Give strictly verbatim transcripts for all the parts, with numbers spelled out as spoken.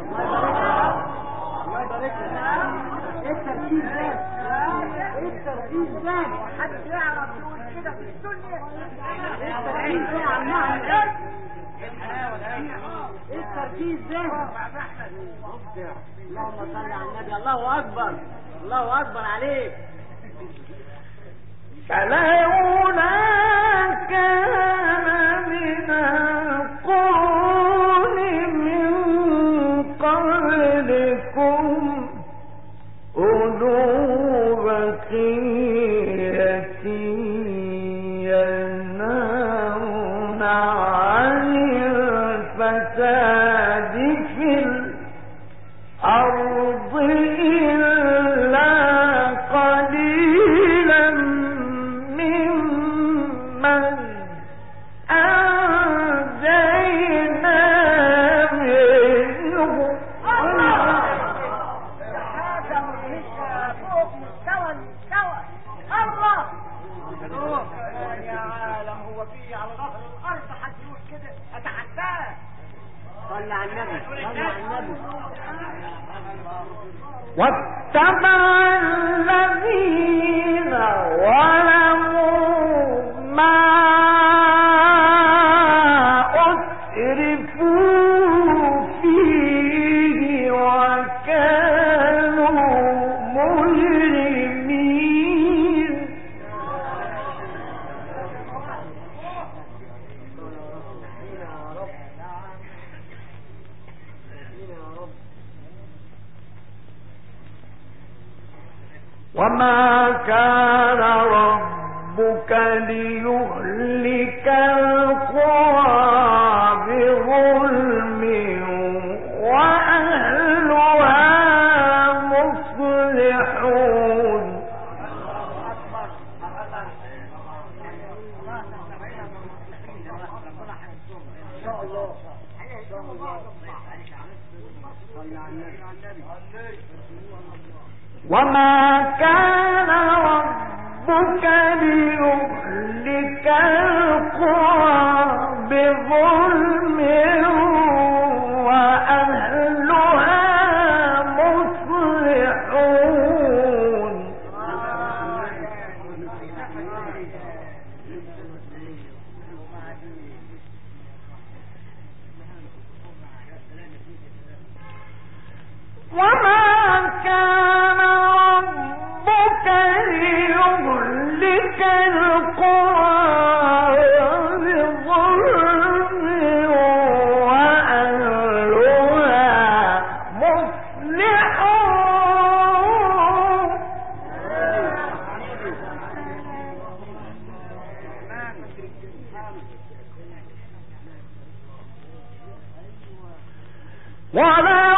الله يبارك لك. ايه التركيز ده؟ ايه التركيز ده؟ محدش يعرف يقول كده في الدنيا. ايه التركيز ده يا عمها؟ ايه التركيز ده؟ اللهم صل على النبي. الله اكبر، الله اكبر عليك. فلولا كان من القرون من قبلكم أولو بقية ينهون عن الفساد في الأرض إلا قليلا ممن أنجينا منهم. هذا مش فوق مستوى المستوى. الله يا عالم، هو في على ظهر الارض حد يقول كده؟ اتحداه. صل على النبي، صل على النبي. واتبع الذين ظلموا ما أسرفوا فيه وكانوا مجرمين. وما كان ربك ليهلك القرى بظلم وأهلها مصلحون. وما كان ربك ليهلك القرى بظلم وأهلها مصلحون. وما كان ربك ليهلك القرى بظلم وأهلها مصلحون. ولو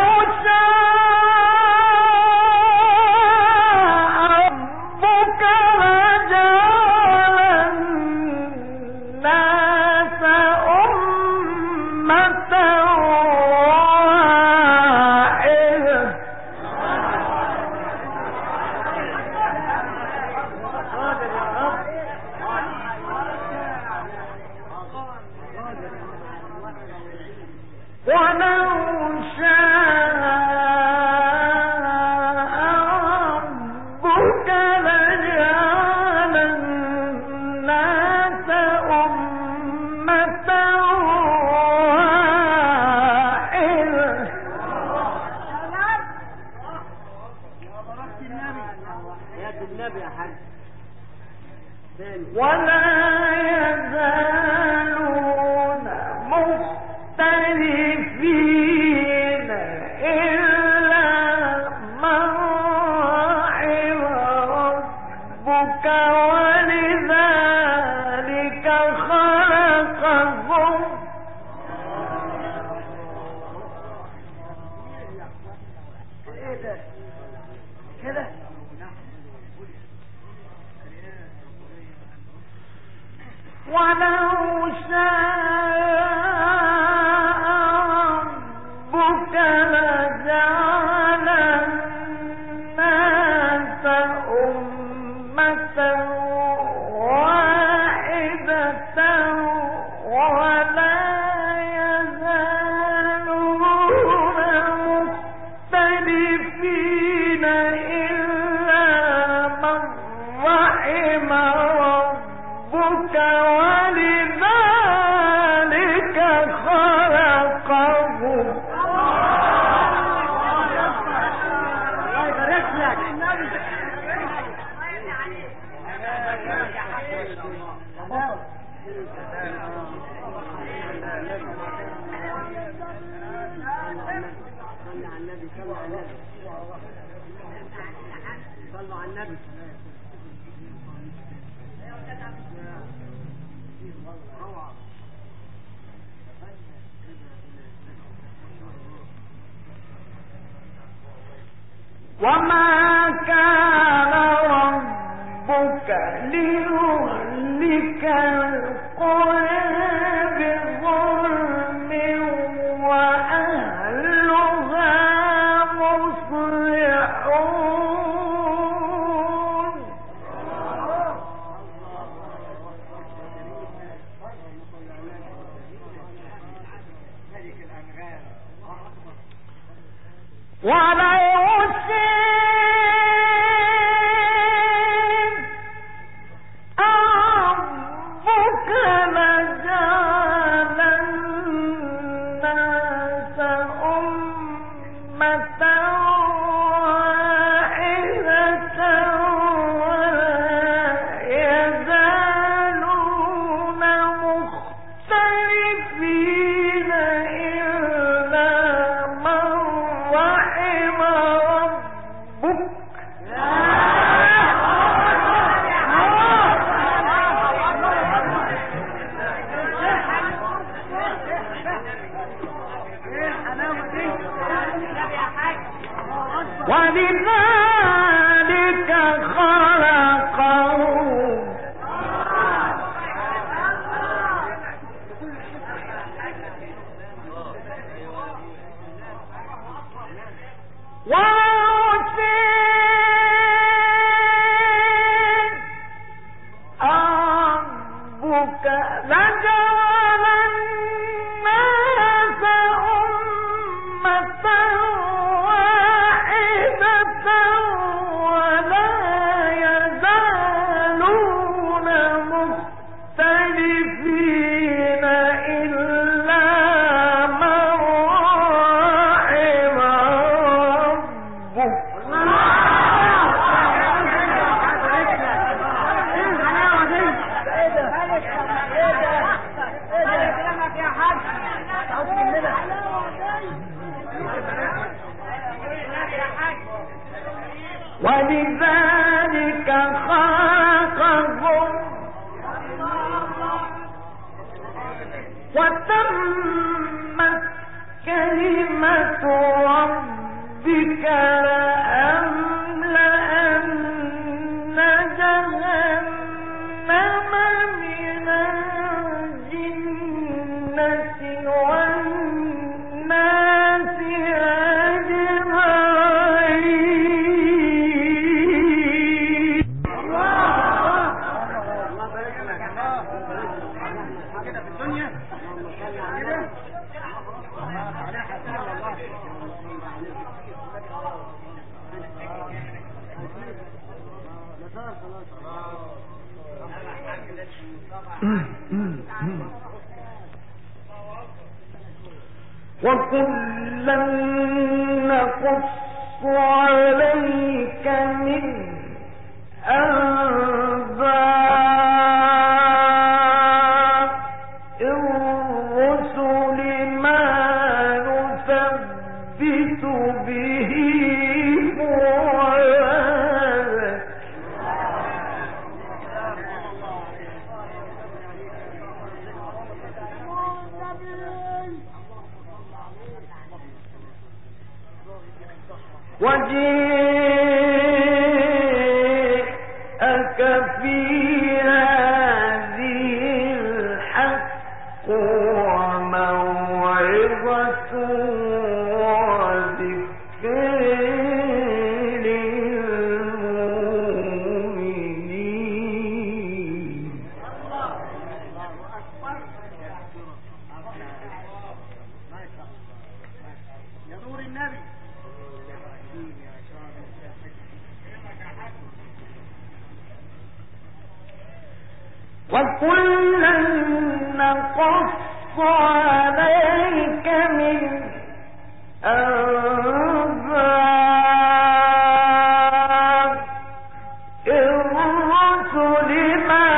ولا يزالون مختلفين إلا من رحم ربك ولذلك خلقهم. ايه ده كده؟ ولو شاء ربك لجعل الناس أمة واحدة ولا يزالون صلوا على النبي. وما كان ربك ليهلك القرى بظلم وأهلها مصلحون. ولو ولذلك خلقهم ويوسف ربك لجعل الناس أمة ولذلك خلقهم وتمت كلمة ربك لأملأن جهنم من الجنة والناس وكلا نقص عليك من أنباء الرسل ما نثبت به فؤادك وجيءك في هذه الحق وموعظة وذكر للمؤمنين. يا نور النبي وكلا نقص عليك من أنباء الرسل ما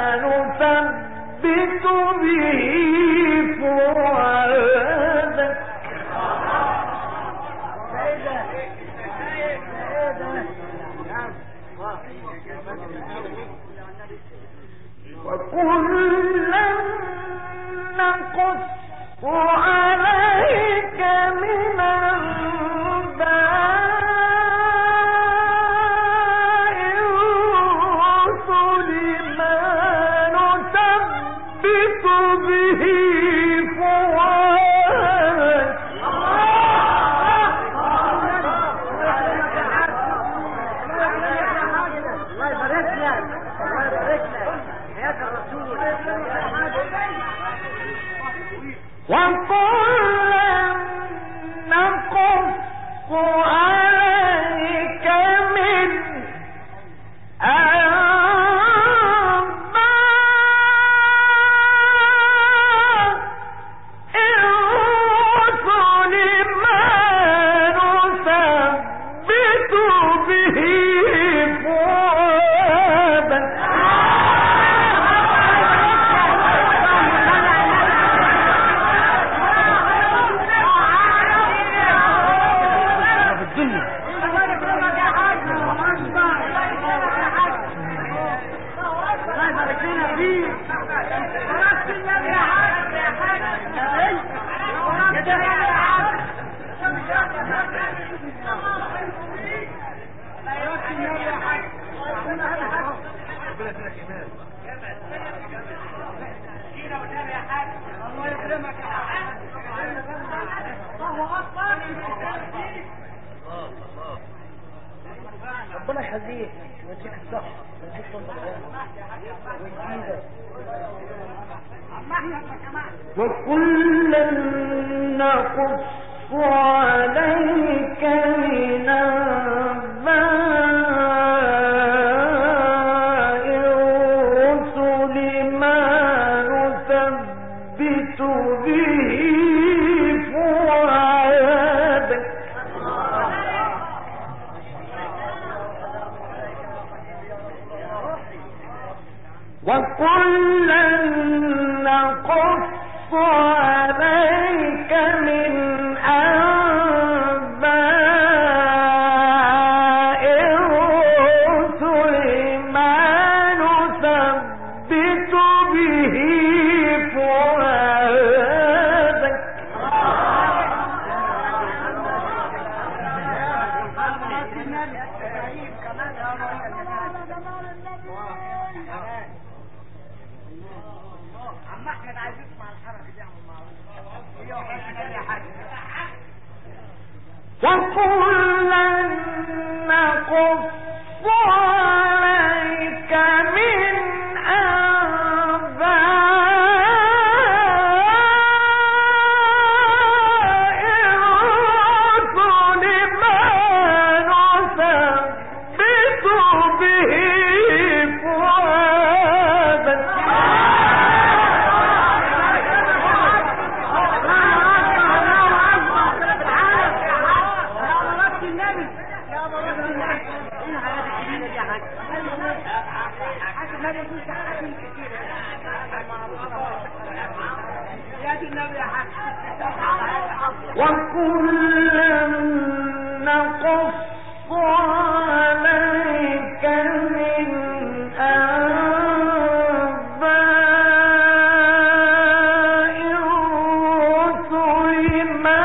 نثبت به فؤادك عليك من ربنا يحزيك ويديك الصحة ويديك طول العمر وكلا نقص عليك من أنباء الرسل ما نثبت به فؤادك وكلا نقص عليك من أنباء الرسل ما نثبت به فؤادك وكلا نقص عليك من أنباء الرسل ما نثبت به فؤادك وكلا نقص عليك من أنباء الرسل ما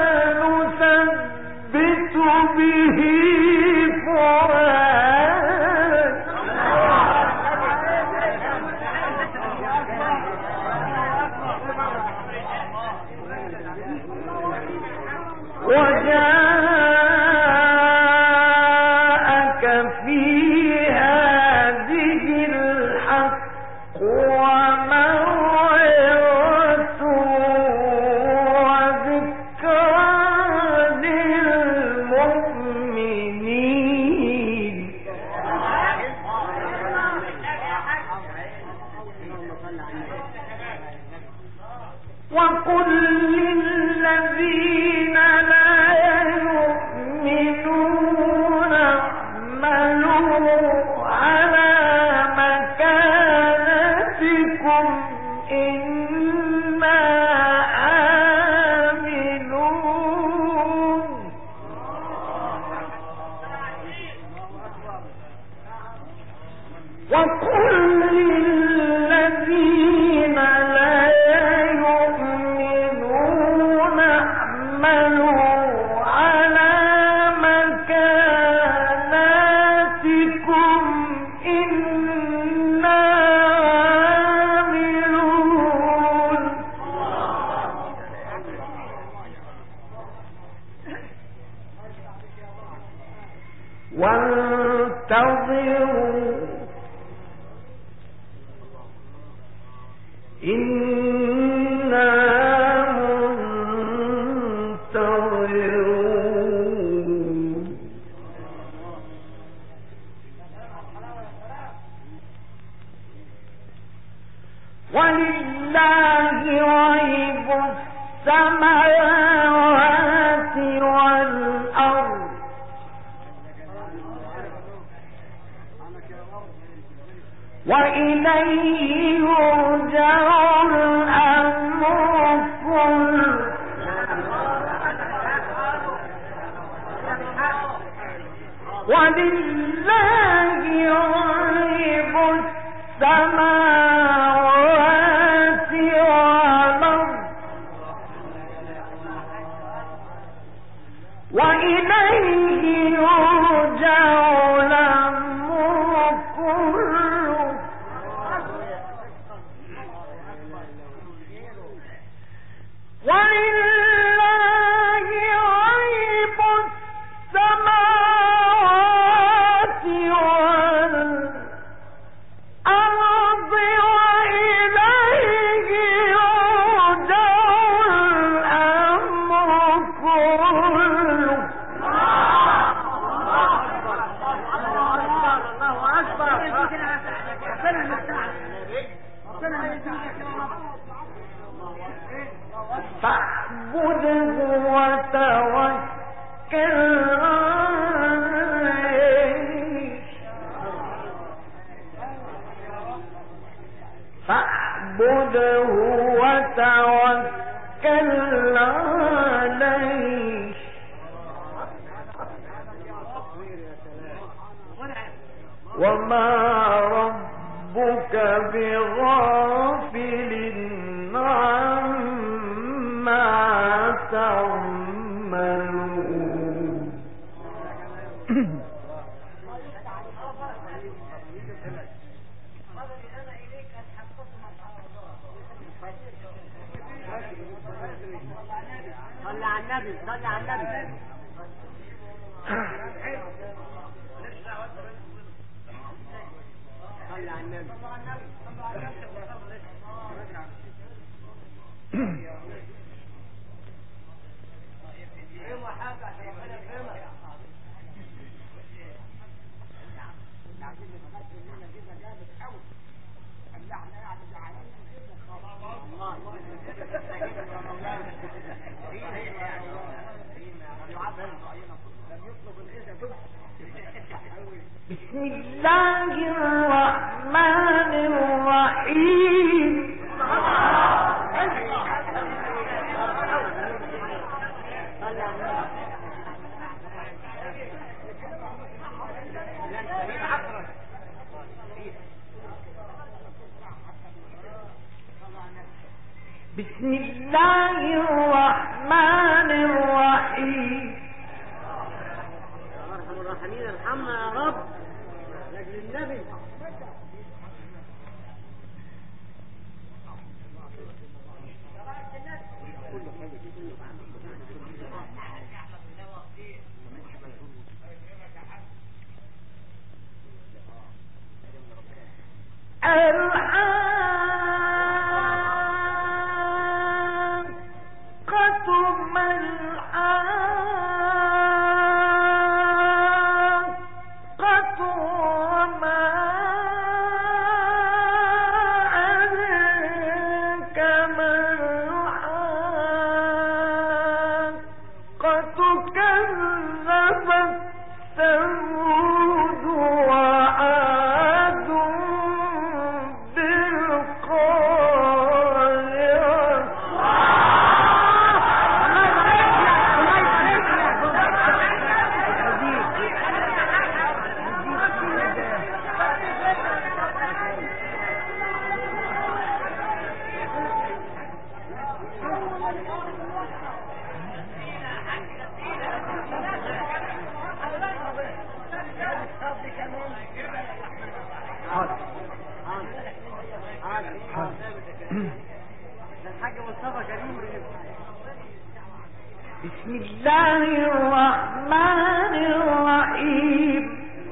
نثبت به فؤادك وجاءك في هذه الحق وموعظة وذكرى للمؤمنين وقل للذين لا يؤمنون اعملوا على مكانتكم إنا عاملون وقل للذين لا يؤمنون اعملوا على مكانتكم إنا عاملون وانتظروا إنا منتظرون وإليه يرجع الأمر كله ولله غيب السماوات والأرض وإليه يرجع الأمر كله ولله غيب السماوات والأرض وإليه يرجع الأمر كله فاعبده وتوكل عليه فاعبده وتوكل عليه وما ربك بغافل عما تعملون صلى على النبي صلى على النبي صلى على النبي بسم الله الرحمن الرحيم بسم الله الرحمن الرحيم ارحم الراحمين ارحمنا يا رب لاجل النبي الحاقة ما الحاقة وما أدراك ما الحاقة كذبت ثمود وعاد بسم الله الرحمن الرحيم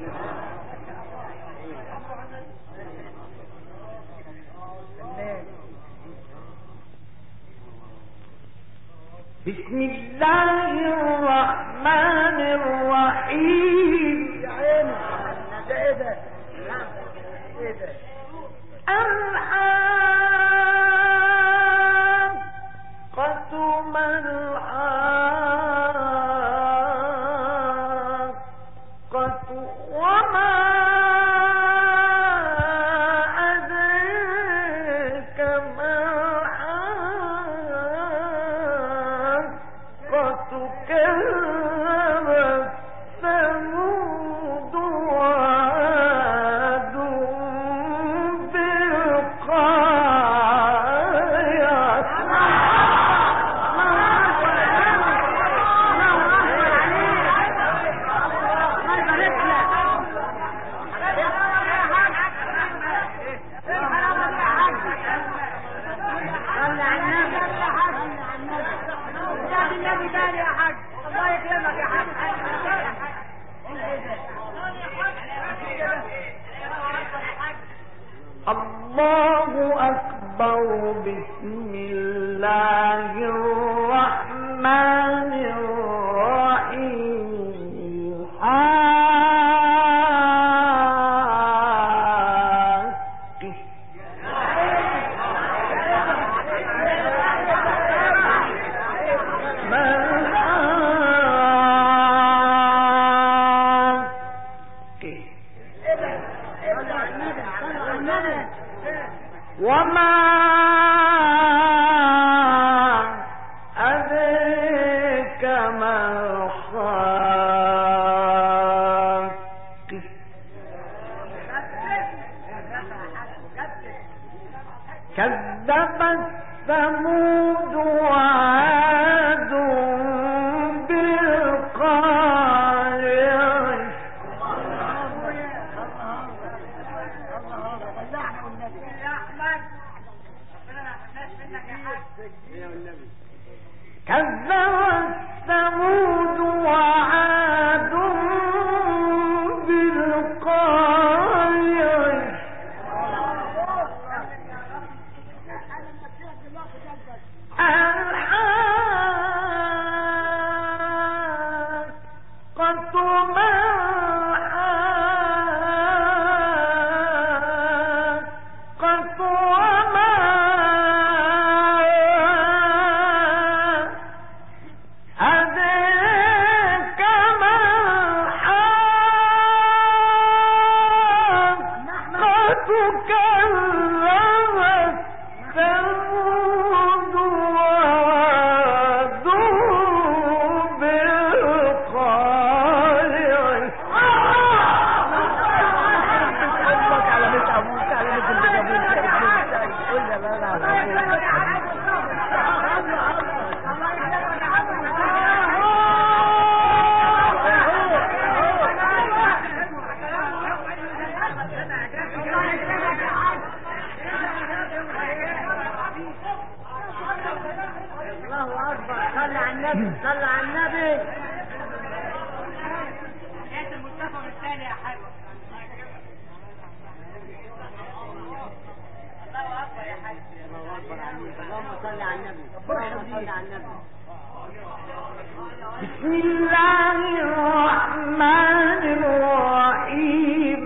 بسم الله الرحمن الرحيم يا عيني ده ايه ده ايه ده الحاقة ما الحاقة وما أدراك وما أدريك ما الخاقة كذبت ثمود وعاد بالقارعة كذبت ثمود وعاد بالقارعة الحاقة ما الحاقة وما أدريك ما الحاقة كذبت ثمود وعاد بالقارعة الله اكبر. صلى على النبي صلى على النبي. ايه المنتخب الثاني يا حاج. الله اكبر يا حاج. الله اكبر عليك. اللهم صل على النبي. اللهم صل على النبي. بسم الله الرحمن الرحيم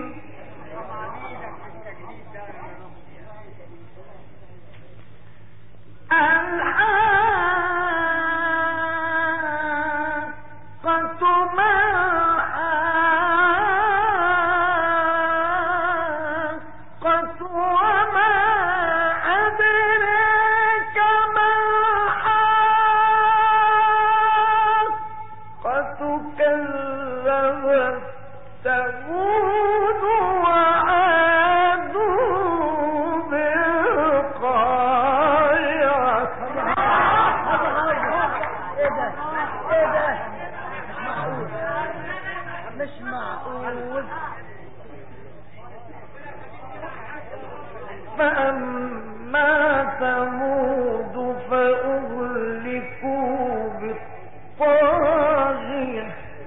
الحاقة ما الحاقة وما أدريك ما الحاقة كذبت ثمود وعاد بالقارعة ايه ده ايه ده مش معقول. فأما ثمود فأهلكوا بالطاغية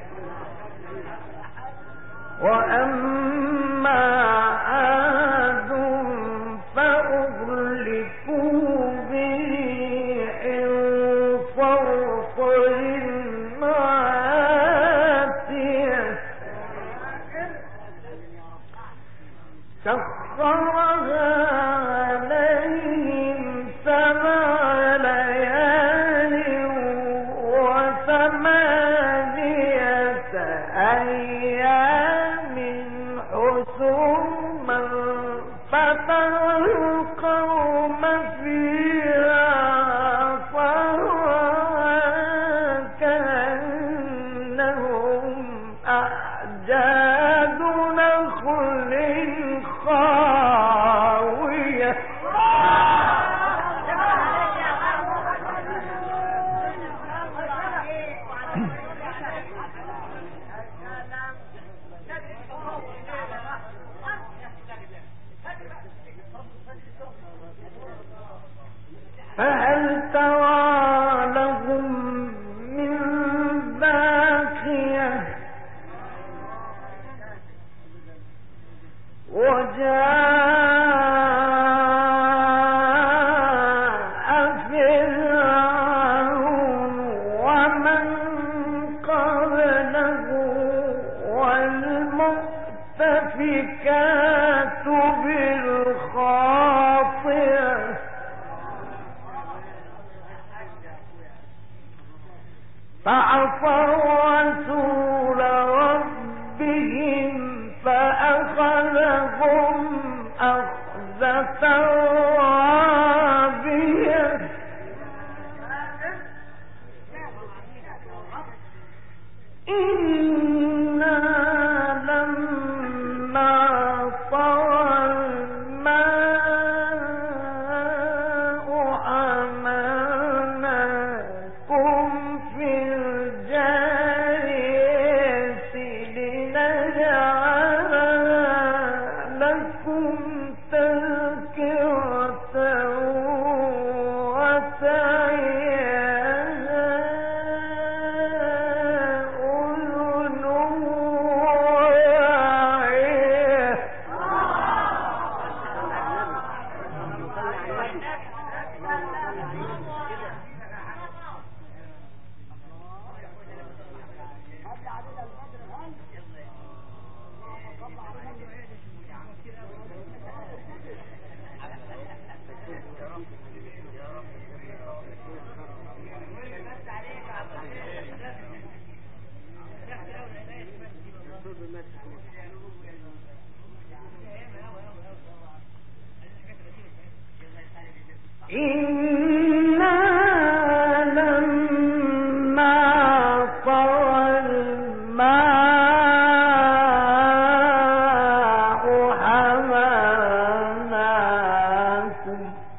وأما عاد فأهلكوا بريح صرصر عاتية سخرها عليهم سبع ليال وثمانية أيام حسوما فترى القوم فيها صرعى كأنهم أعجاز نخل خاوية فهل ترى لهم من باقية إنا لما طغى الماء حملناكم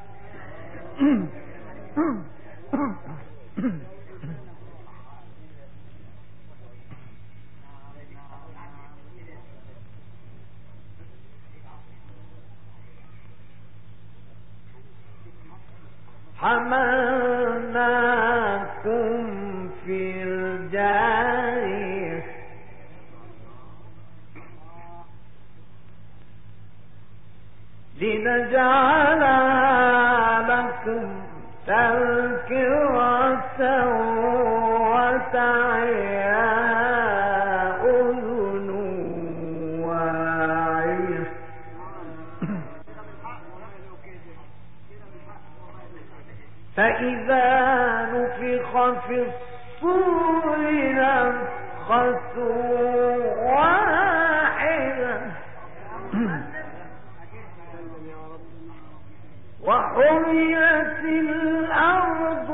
حملناكم في الجارية لنجعلها لكم تذكرة وتعيها أذن واعية فإذا نفخ في الصور نفخة واحدة وحملت الأرض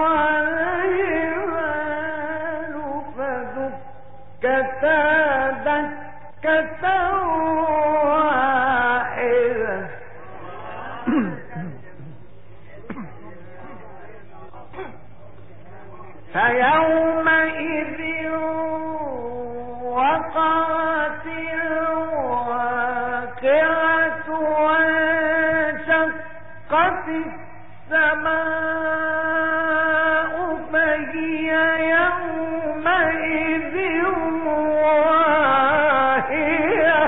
والجبال فدكتا دكة واحدة فيومئذ وقعت الواقعة وانشقت السماء فهي يومئذ واهية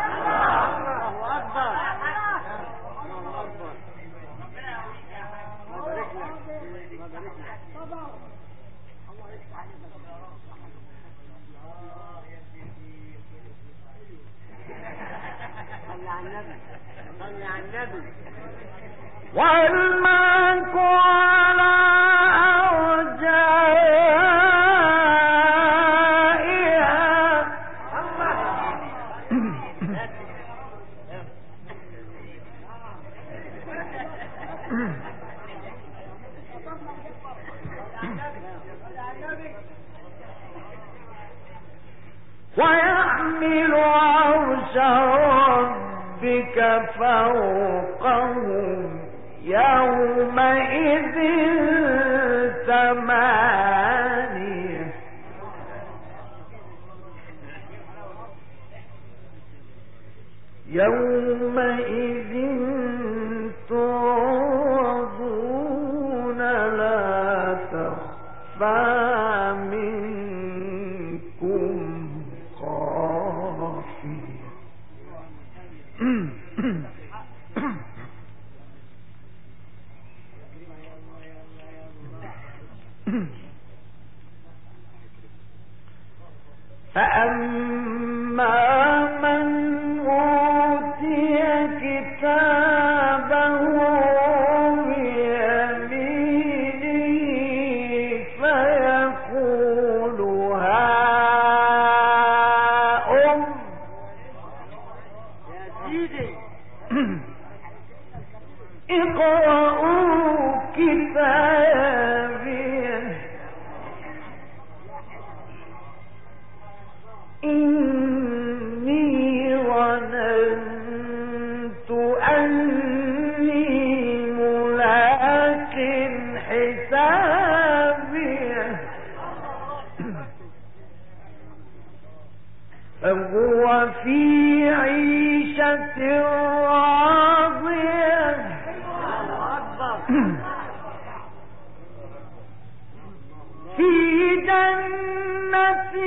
والملك على أرجائها ويحمل عرش ربك فوقهم يومئذ ثمانية يومئذ تعرضون لا تخفى منكم خافية فأما من أوتي كتابه بيمينه فيقول هاؤم اقرءوا كتابيه إني ظننت أني ملاق حسابيه فهو في عيشة راضية في جنة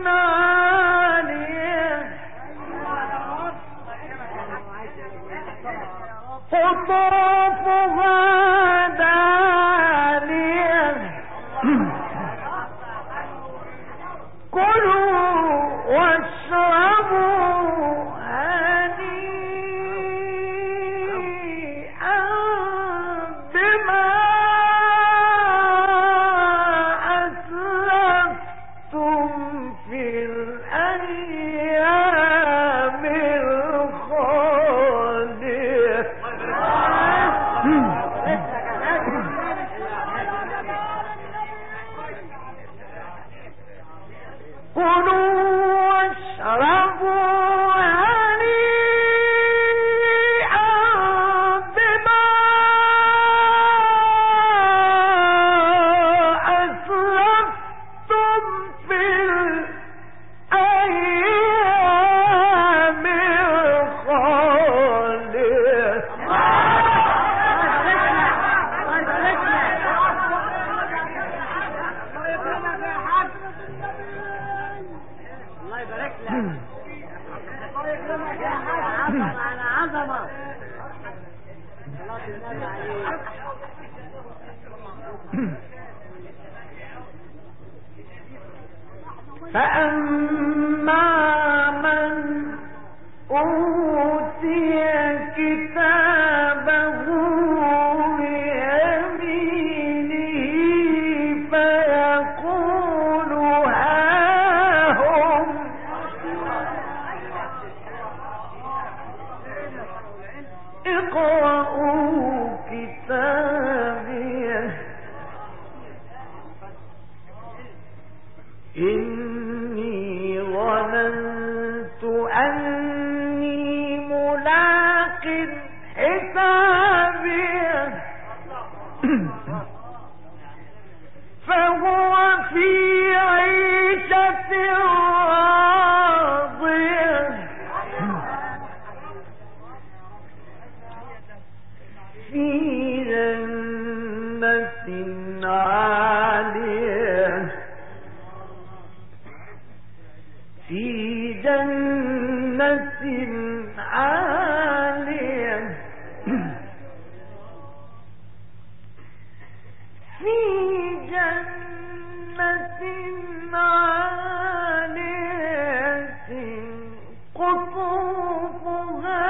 عالية قطوفها دانية كلوا واشربوا هنيئا بما أسلفتم في الأيام على عظمة فأما من أوتي كتابه بيمينه فيقول هاهم اقرءوا كتابيه إني ظننت أني ملاق حسابيه فهو في عيشة راضية في جنة عالية في جنة عالية في جنة عالية قطوفها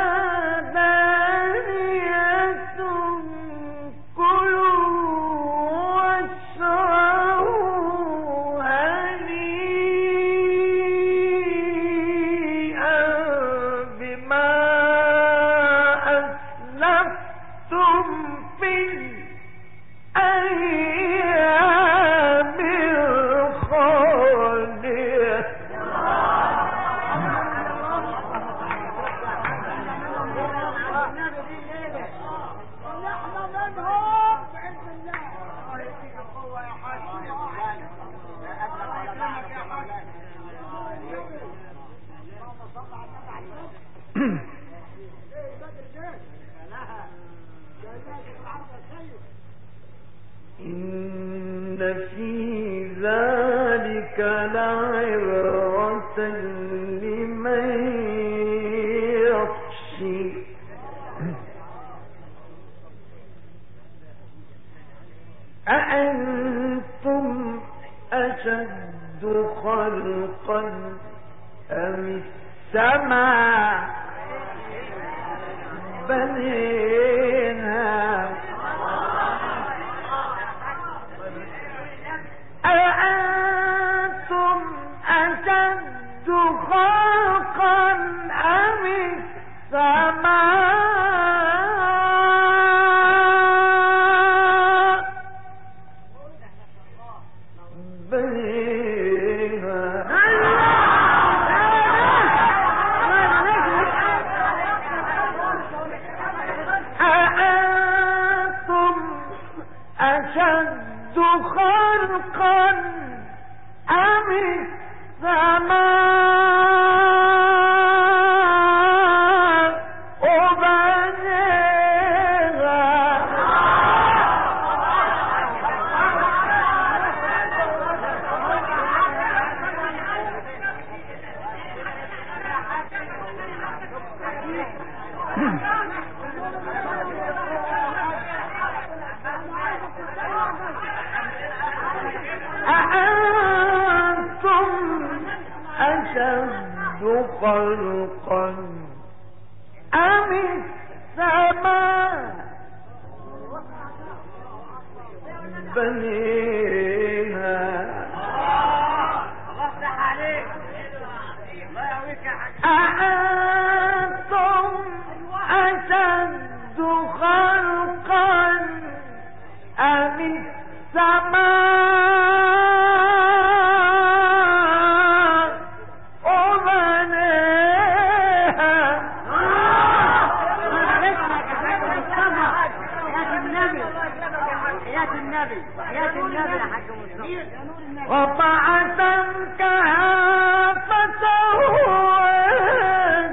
دانية كلوا واشربوا هنيئا بما أسلفتم في الأيام الخالية إن في ذلك لعبرة لمن يخشى أأنتم أشد خلقا أم السماء بنيها أأنتم أشد خلقا أم السماء بنيها أأنتم أشد خلقا أم السماء أأنتم أشد خلقا أم السماء بنيها أأنتم أشد خلقا أم السماء وبنيها حياة النبي حياة النبي يا حاج مصطفى رفع سمكها فسواها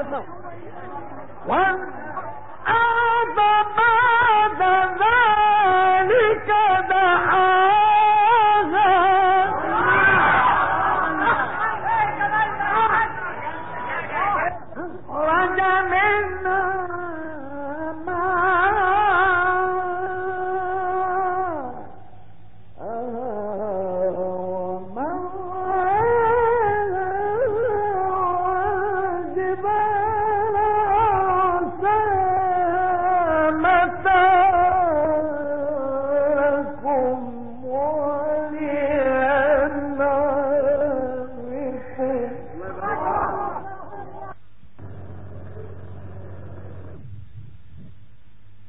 والنار